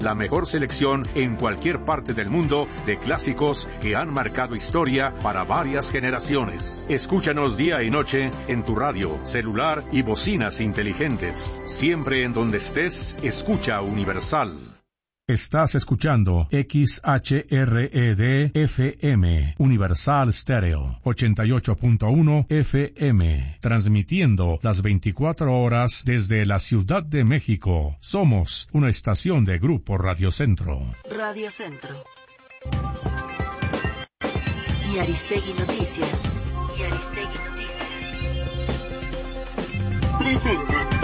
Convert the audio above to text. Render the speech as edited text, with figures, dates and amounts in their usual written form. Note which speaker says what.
Speaker 1: La mejor selección en cualquier parte del mundo de clásicos que han marcado historia para varias generaciones. Escúchanos día y noche en tu radio, celular y bocinas inteligentes. Siempre en donde estés, escucha Universal. Estás escuchando XHRED-FM, Universal Stereo, 88.1 FM, transmitiendo las 24 horas desde la Ciudad de México. Somos una estación de Grupo Radio Centro.
Speaker 2: Radio Centro. Y Aristegui Noticias. Presenta.